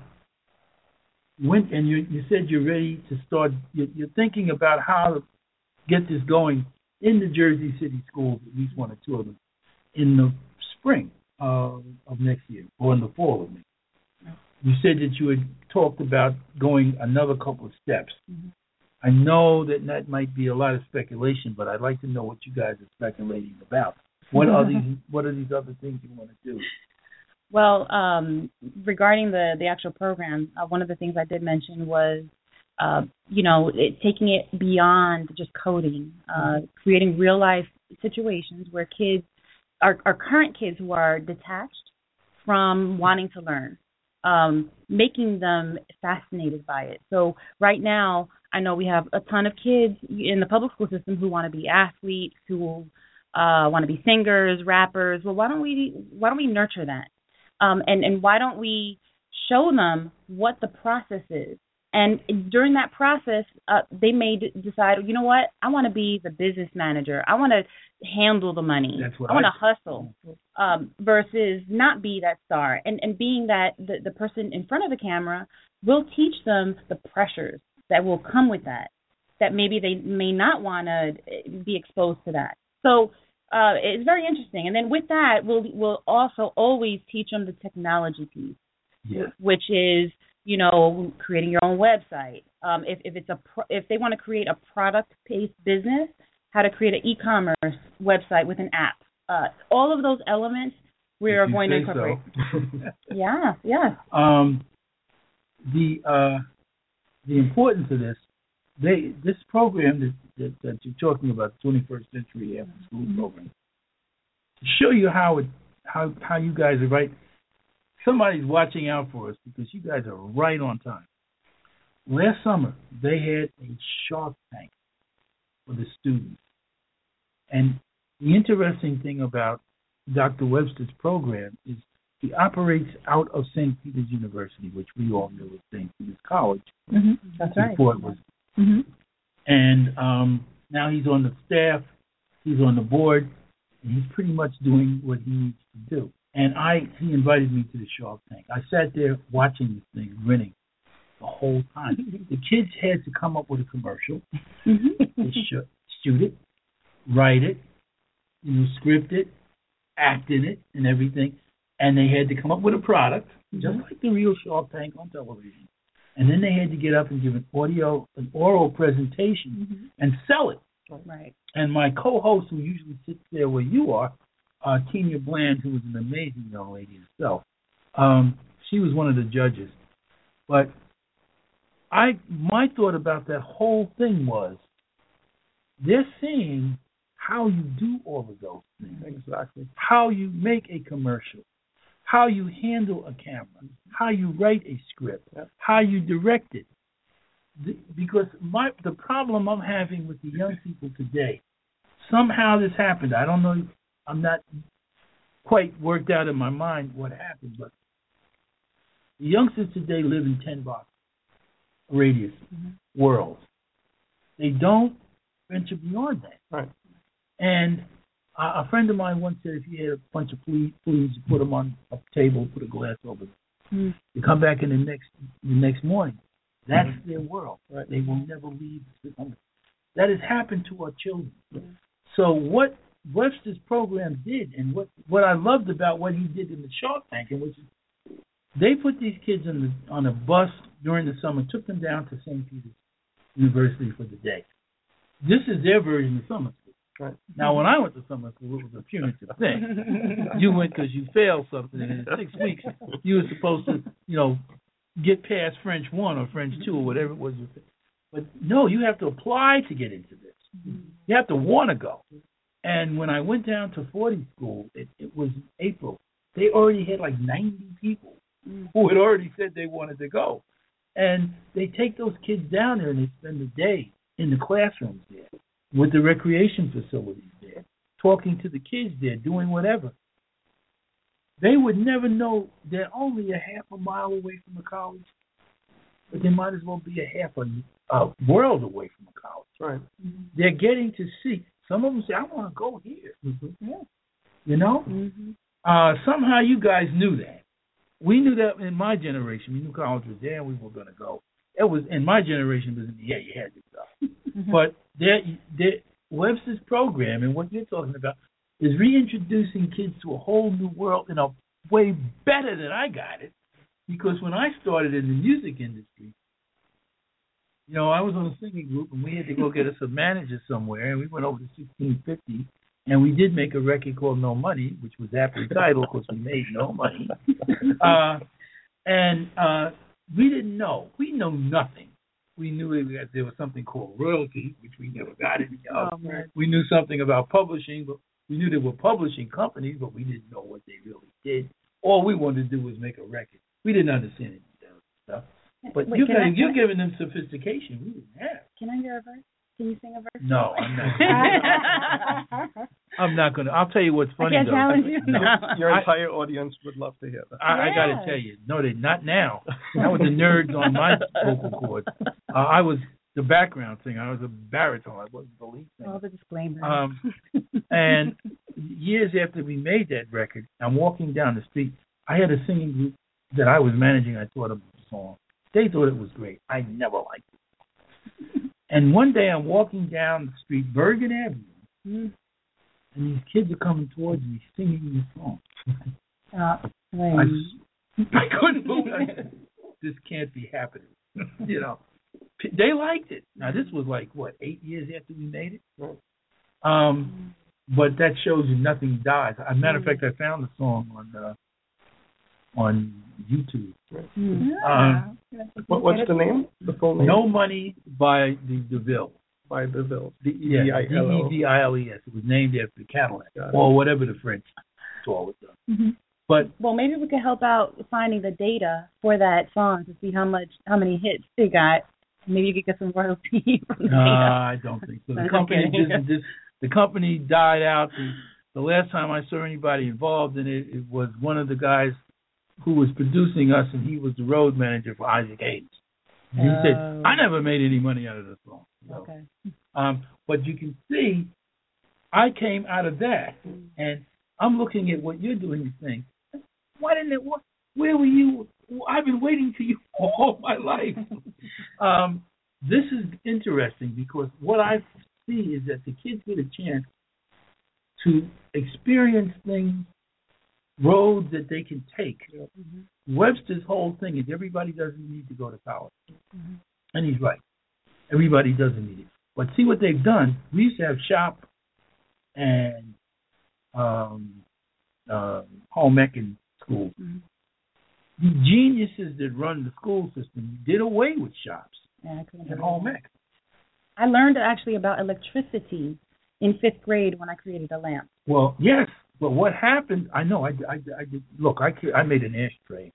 when and you you said you're ready to start. You're, you're thinking about how to get this going in the Jersey City schools, at least one or two of them, in the spring uh, of next year or in the fall of next year. You said that you had talked about going another couple of steps. Mm-hmm. I know that that might be a lot of speculation, but I'd like to know what you guys are speculating about. What are these? What are these other things you want to do? Well, um, regarding the, the actual program, uh, one of the things I did mention was, uh, you know, it, taking it beyond just coding, uh, mm-hmm. creating real life situations where kids, our, our current kids who are detached from wanting to learn. Um, making them fascinated by it. So right now, I know we have a ton of kids in the public school system who want to be athletes, who uh, want to be singers, rappers. Well, why don't we why don't we nurture that? Um, and and why don't we show them what the process is? And during that process, uh, they may d- decide, you know what, I want to be the business manager. I want to handle the money. That's what I want to hustle um, versus not be that star. And and being that the, the person in front of the camera will teach them the pressures that will come with that, that maybe they may not want to be exposed to that. So uh, it's very interesting. And then with that, we'll, we'll also always teach them the technology piece, yeah. which is, you know, creating your own website. Um, if, if it's a pro- if they want to create a product-based business, how to create an e-commerce website with an app. Uh, all of those elements we if are going to incorporate. So. yeah, yeah. Um, the uh, the importance of this, they this program that, that, that you're talking about, the twenty-first Century After School mm-hmm. program, to show you how it how how you guys are right. Somebody's watching out for us because you guys are right on time. Last summer, they had a Shark Tank for the students. And the interesting thing about Doctor Webster's program is he operates out of Saint Peter's University, which we all knew was Saint Peter's College. Mm-hmm. That's right. Before it was. Mm-hmm. And um, now he's on the staff, he's on the board, and he's pretty much doing what he needs to do. And I, he invited me to the Shark Tank. I sat there watching this thing, grinning the whole time. The kids had to come up with a commercial, mm-hmm. they should shoot it, write it, you know, script it, act in it, and everything. And they had to come up with a product, mm-hmm. just like the real Shark Tank on television. And then they had to get up and give an audio, an oral presentation, mm-hmm. and sell it. Right. And my co-host, who usually sits there where you are, Uh, Kenya Bland, who was an amazing young lady herself, um, she was one of the judges. But I, my thought about that whole thing was, they're seeing how you do all of those things. Exactly. How you make a commercial, how you handle a camera, how you write a script, yep. how you direct it. The, because my the problem I'm having with the young people today, somehow this happened. I don't know. I'm not quite worked out in my mind what happened, but the youngsters today live in ten box radius mm-hmm. worlds. They don't venture beyond that. Right. And uh, a friend of mine once said, if you had a bunch of fleas, fleas you put them on a table, put a glass over them. Mm-hmm. You come back in the next the next morning. That's mm-hmm. their world. Right. They will never leave. That has happened to our children. Mm-hmm. So what Webster's program did, and what, what I loved about what he did in the Shark Tank, and which is they put these kids in the, on a bus during the summer, took them down to Saint Peter's University for the day. This is their version of summer school. Right. Now, when I went to summer school, it was a punitive thing. You went because you failed something, and in six weeks you were supposed to, you know, get past French one or French two or whatever it was. But no, you have to apply to get into this. Mm-hmm. You have to want to go. And when I went down to forty school, it, it was April. They already had like ninety people mm-hmm. who had already said they wanted to go. And they take those kids down there and they spend the day in the classrooms there, with the recreation facilities there, talking to the kids there, doing whatever. They would never know they're only a half a mile away from the college, but they might as well be a half a, a world away from the college. Right. Mm-hmm. They're getting to see. Some of them say, I want to go here. Mm-hmm. Yeah. You know? Mm-hmm. Uh, somehow you guys knew that. We knew that in my generation. We knew college was there and we were going to go. It was in my generation, was yeah, you had to go. Mm-hmm. But there, there, Webster's program and what you're talking about is reintroducing kids to a whole new world in a way better than I got it. Because when I started in the music industry, you know, I was on a singing group and we had to go get us a manager somewhere, and we went over to sixteen fifty, and we did make a record called No Money, which was aptly titled because we made no money. Uh, and uh, we didn't know. We know nothing. We knew that there was something called royalty, which we never got any of. Oh, we knew something about publishing, but we knew there were publishing companies, but we didn't know what they really did. All we wanted to do was make a record. We didn't understand any of that stuff. But Wait, you guys, I, you're I, giving them sophistication we didn't have. Can I hear a verse? Can you sing a verse? No, I'm not. I'm not going to. I'll tell you what's funny, I can't though. Challenge you. No. Your entire audience would love to hear that. I, yeah. I got to tell you. No, they not now. That was the nerds on my vocal cords. Uh, I was the background singer. I was a baritone. I wasn't the lead singer. All the disclaimers. Um, and years after we made that record, I'm walking down the street. I had a singing group that I was managing. I taught them a song. They thought it was great. I never liked it. And one day I'm walking down the street, Bergen Avenue, mm-hmm. and these kids are coming towards me singing this song. Uh, I, I couldn't believe it. This can't be happening. You know, they liked it. Now, this was like, what, eight years after we made it? Um, but that shows you nothing dies. As a matter of fact, I found the song on uh, on YouTube. Mm-hmm. Um, what, what's the name? The full name? No Money by the DeVille. By DeVille. D E V I L E S. D E V I L E S. It was named after the Cadillac, or whatever the French told it. Mm-hmm. But well, maybe we could help out finding the data for that song to see how much, how many hits it got. Maybe you could get some royalty from the data. Uh, I don't think so. The company didn't. This, the company died out. The, the last time I saw anybody involved in it, it was one of the guys who was producing us, and he was the road manager for Isaac Hayes. And he uh, said, I never made any money out of this song. So, okay. Um, but you can see, I came out of that, and I'm looking at what you're doing and saying, why didn't it work? Where were you? I've been waiting for you all my life. um, this is interesting because what I see is that the kids get a chance to experience things, roads that they can take. Mm-hmm. Webster's whole thing is everybody doesn't need to go to college. Mm-hmm. And he's right. Everybody doesn't need it. But see what they've done. We used to have shop and um, uh, home ec in school. Mm-hmm. The geniuses that run the school system did away with shops yeah, and home ec. I learned actually about electricity in fifth grade when I created a lamp. Well, yes. But what happened, I know, I, I, I did, look, I, I made an ashtray.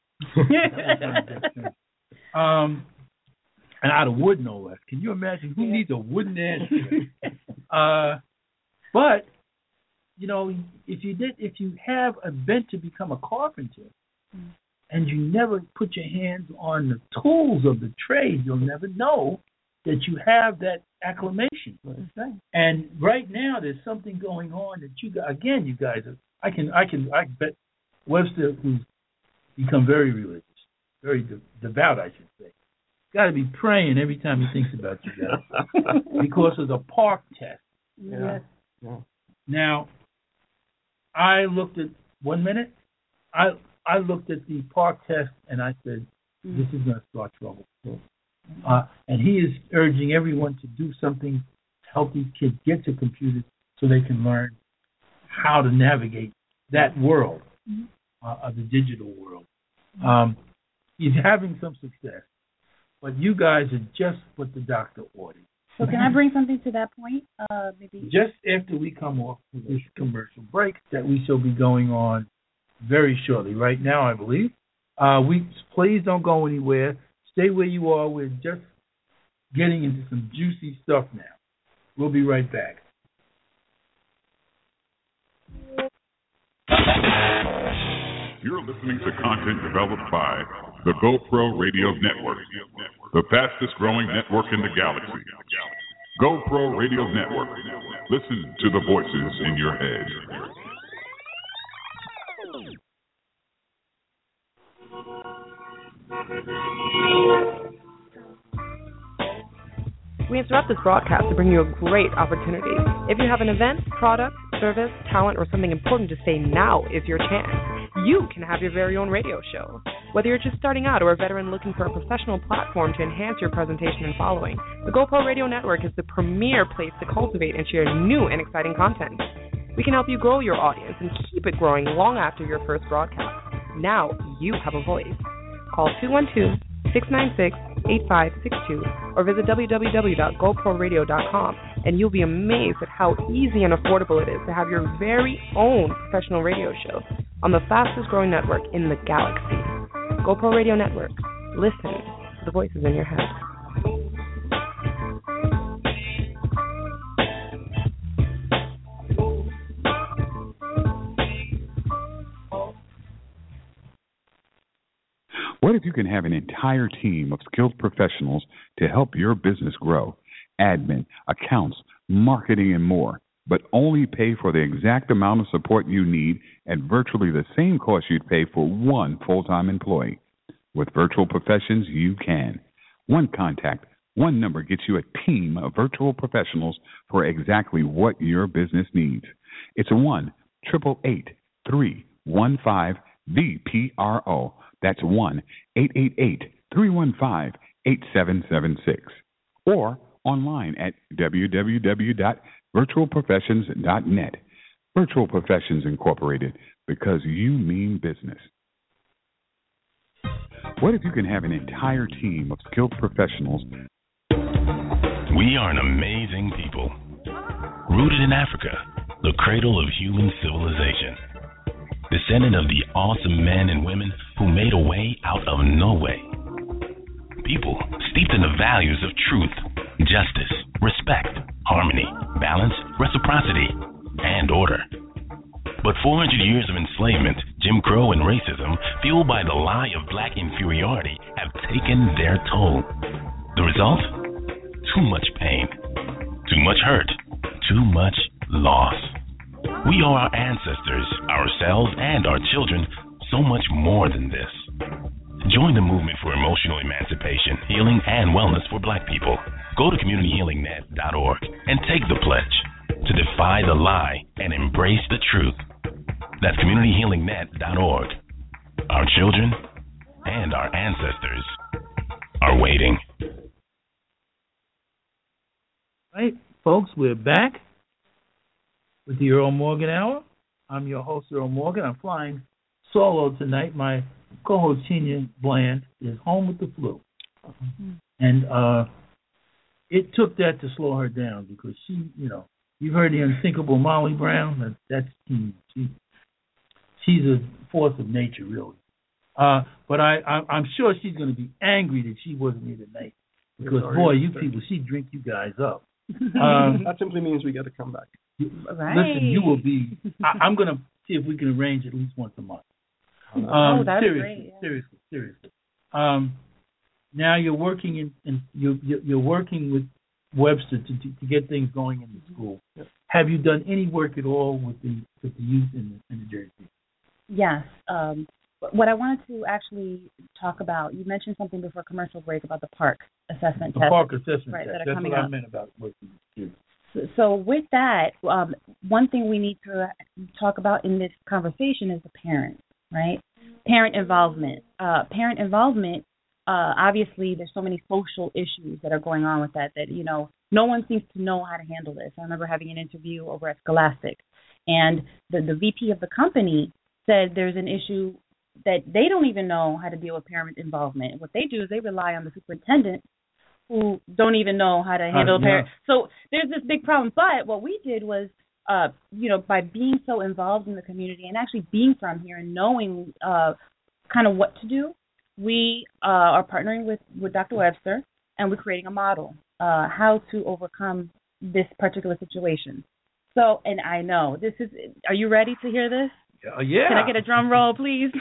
um, and out of wood, no less. Can you imagine who needs a wooden ashtray? uh, but, you know, if you did, if you have a bent to become a carpenter, mm. and you never put your hands on the tools of the trade, you'll never know that you have that acclamation. Right. And right now, there's something going on that you guys, again, you guys, are, I can, I can, I bet Webster, who's become very religious, very de- devout, I should say, got to be praying every time he thinks about you guys because of the park test. Yeah. yeah. Now, I looked at one minute. I I looked at the park test and I said, "This is going to start trouble." Uh, and he is urging everyone to do something to help these kids get to computers so they can learn how to navigate that world, mm-hmm. uh, of the digital world. Um, he's having some success, but you guys are just what the doctor ordered. So can I bring something to that point? Uh, maybe just after we come off of this commercial break that we shall be going on very shortly. Right now, I believe. Uh, we please don't go anywhere. Stay where you are. We're just getting into some juicy stuff now. We'll be right back. You're listening to content developed by the GoPro Radio Network, the fastest growing network in the galaxy. GoPro Radio Network. Listen to the voices in your head. We interrupt this broadcast to bring you a great opportunity. If you have an event, product, service, talent, or something important to say, now is your chance. You can have your very own radio show. Whether you're just starting out or a veteran looking for a professional platform to enhance your presentation and following, the GoPro Radio Network is the premier place to cultivate and share new and exciting content. We can help you grow your audience and keep it growing long after your first broadcast. Now you have a voice. Call two one two, six nine six, eight five six two or visit w w w dot gopro radio dot com, and you'll be amazed at how easy and affordable it is to have your very own professional radio show on the fastest growing network in the galaxy. GoPro Radio Network. Listen to the voices in your head. What if you can have an entire team of skilled professionals to help your business grow? Admin, accounts, marketing, and more, but only pay for the exact amount of support you need at virtually the same cost you'd pay for one full-time employee. With Virtual Professions, you can. One contact, one number gets you a team of virtual professionals for exactly what your business needs. It's a one triple eight three one five V P R O. That's one eight eight eight three one five eight seven seven six. Or online at w w w dot virtual professions dot net. Virtual Professions Incorporated, because you mean business. What if you can have an entire team of skilled professionals? We are an amazing people, rooted in Africa, the cradle of human civilization. Descendant of the awesome men and women who made a way out of no way. People steeped in the values of truth, justice, respect, harmony, balance, reciprocity, and order. But four hundred years of enslavement, Jim Crow, and racism, fueled by the lie of black inferiority, have taken their toll. The result? Too much pain, too much hurt, too much loss. We owe our ancestors, ourselves, and our children so much more than this. Join the movement for emotional emancipation, healing, and wellness for black people. Go to community healing net dot org and take the pledge to defy the lie and embrace the truth. That's community healing net dot org. Our children and our ancestors are waiting. All right, folks, we're back with the Earl Morgan Hour. I'm your host, Earl Morgan. I'm flying solo tonight. My co-host, Tina Bland, is home with the flu. Mm-hmm. And uh, it took that to slow her down because she, you know, you've heard the unthinkable Molly Brown. That, that's she, she's a force of nature, really. Uh, but I, I, I'm sure she's going to be angry that she wasn't here tonight because, boy, you people, she drink you guys up. Um, that simply means we got to come back. Right. Listen, you will be. I, I'm going to see if we can arrange at least once a month. Um, oh, that's seriously, great. Yeah. Seriously, seriously. Um, now you're working in, in you're, you're working with Webster to, to to get things going in the school. Yep. Have you done any work at all with the with the youth in the, in the Jersey? Yes. Um, what I wanted to actually talk about, you mentioned something before commercial break about the PARCC assessment The test. PARCC assessment right, test. That are That's coming what up. I meant about working with students. So, so with that, um, one thing we need to talk about in this conversation is the parents, right? Parent involvement. Uh, parent involvement, uh, obviously there's so many social issues that are going on with that, that, you know, no one seems to know how to handle this. I remember having an interview over at Scholastic, and the, the V P of the company said there's an issue that they don't even know how to deal with parent involvement. What they do is they rely on the superintendent, who don't even know how to handle uh, yeah. parents. So there's this big problem. But what we did was, uh, you know, by being so involved in the community and actually being from here and knowing uh, kind of what to do, we uh, are partnering with, with Doctor Webster, and we're creating a model, uh, how to overcome this particular situation. So, and I know, this is, are you ready to hear this? Uh, yeah. Can I get a drum roll, please?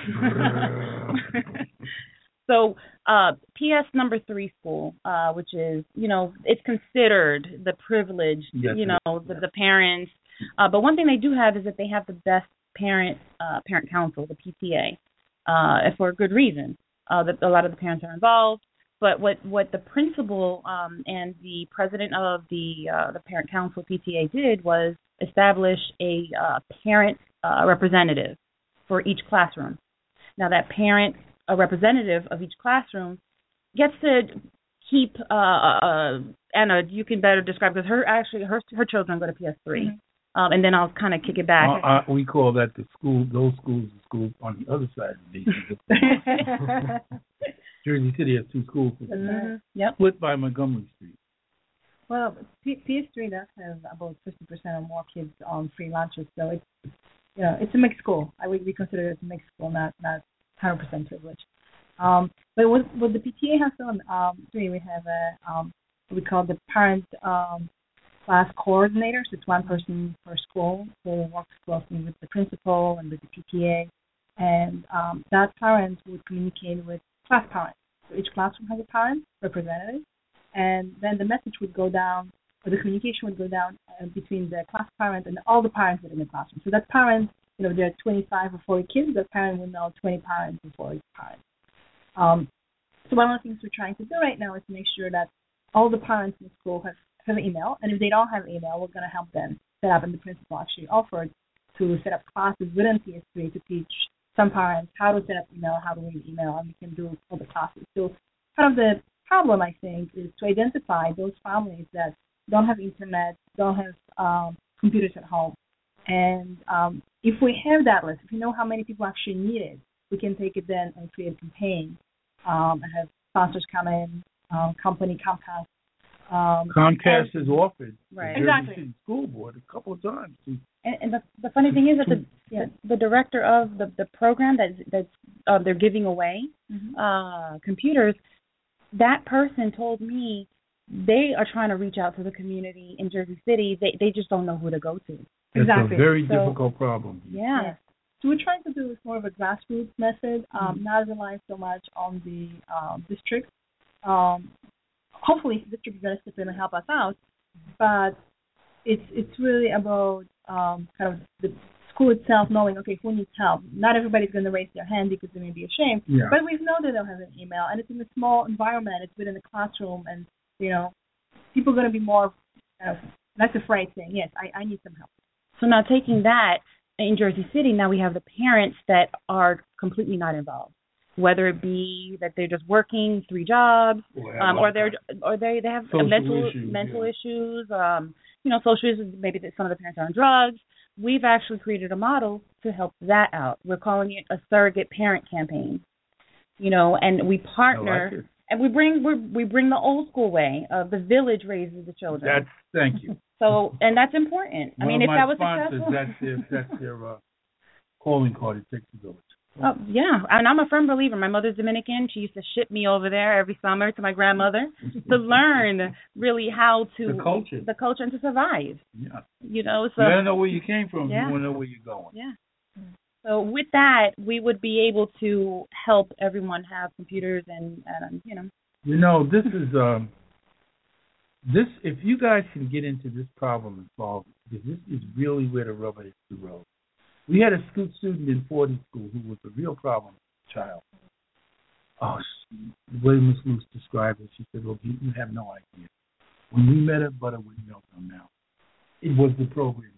So, uh, P S number three school, uh, which is, you know, it's considered the privileged, yes, you know, the, the parents. Uh, but one thing they do have is that they have the best parent uh, parent council, the P T A, uh, and for a good reason. Uh, that a lot of the parents are involved. But what, what the principal um, and the president of the uh, the parent council, P T A, did was establish a uh, parent uh, representative for each classroom. Now, that parent a representative of each classroom gets to keep uh, uh, Anna. You can better describe, because her actually her her children go to P S three, mm-hmm. um, and then I'll kind of kick it back. Uh, uh, we call that the school. Those schools, the school on the other side of the Jersey City has two schools, mm-hmm. yep. split by Montgomery Street. Well, P S three does have about fifty percent or more kids on free lunches, so it's you know it's a mixed school. I would we consider it a mixed school, not not. one hundred percent privilege. Um, but what, what the P T A has done, um, doing, we have a, um, what we call the parent um, class coordinator. So it's one person per school who works closely with the principal and with the P T A. And um, that parent would communicate with class parents. So each classroom has a parent representative. And then the message would go down, or the communication would go down uh, between the class parent and all the parents within the classroom. So that parent, you know, there are twenty-five or forty kids, the parent will know twenty parents and forty parents. Um, so one of the things we're trying to do right now is to make sure that all the parents in the school have, have an email, and if they don't have an email, we're going to help them set up, and the principal actually offered to set up classes within P S three to teach some parents how to set up email, how to read email, and we can do all the classes. So part of the problem, I think, is to identify those families that don't have internet, don't have um, computers at home. And um, if we have that list, if we know how many people actually need it, we can take it then and create a campaign um, and have sponsors come in, um, company Comcast. Um, Comcast and, has offered right. the exactly. Jersey City School Board a couple of times. To, and and the, the funny thing is that the yeah, the director of the, the program that that's uh, they're giving away mm-hmm. uh, computers, that person told me they are trying to reach out to the community in Jersey City. They they just don't know who to go to. It's exactly. a very so, difficult problem. Yeah. yeah. So we're trying to do is more of a grassroots method, um, mm-hmm. not rely so much on the um, district. Um, hopefully, the district is going to step in and help us out, but it's it's really about um, kind of the school itself knowing, okay, who needs help. Not everybody's going to raise their hand because they may be ashamed, yeah. but we know that they'll have an email, and it's in a small environment. It's within the classroom, and you know, people are going to be more kind of less afraid, saying, yes, I, I need some help. So now taking that in Jersey City, now we have the parents that are completely not involved, whether it be that they're just working three jobs, um, or they're or they they have social mental issues, mental yeah. issues, um, you know, social issues. Maybe that some of the parents are on drugs. We've actually created a model to help that out. We're calling it a surrogate parent campaign, you know, and we partner. Like and we bring we we bring the old school way of the village raises the children. That's thank you. So and that's important. One I mean, of if my that was sponsors, successful, that's their that's their uh, calling card. It takes the village. Oh yeah, and I'm a firm believer. My mother's Dominican. She used to ship me over there every summer to my grandmother to learn really how to the culture, the culture, and to survive. Yeah, you know. So you gotta know where you came from. Yeah. You want to know where you're going. Yeah. So with that, we would be able to help everyone have computers and, and you know. You know, this is um, this. If you guys can get into this problem and solve it, because this is really where the rubber hits the road. We had a school student in Fordham School who was a real problem child. Oh, she, the way Miss Luce described it, she said, "Well, you, you have no idea. When we met her, butter would melt on now. It was the program.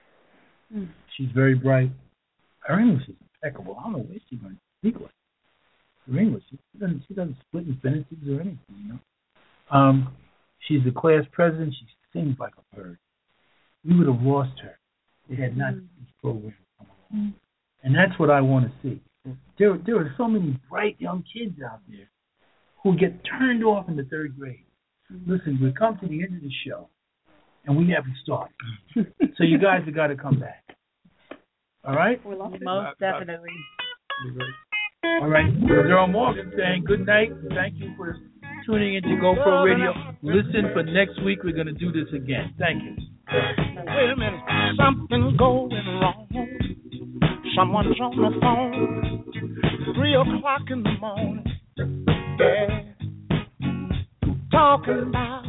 Mm. She's very bright. Her English is impeccable. I don't know where she went to speak like her English. She doesn't, she doesn't split in sentences or anything, you know. Um, She's the class president. She sings like a bird. We would have lost her. It had not mm-hmm. these programs come along. Mm-hmm. And that's what I want to see. There, there are so many bright young kids out there who get turned off in the third grade. Mm-hmm. Listen, we come to the end of the show, and we haven't started. So you guys have got to come back. All right? Most definitely. All right. Earl Morgan saying good night. Thank you for tuning in to GoPro Radio. Listen for next week. We're going to do this again. Thank you. Wait a minute. Something's going wrong. Someone's on the phone. Three o'clock in the morning. Yeah. Talking about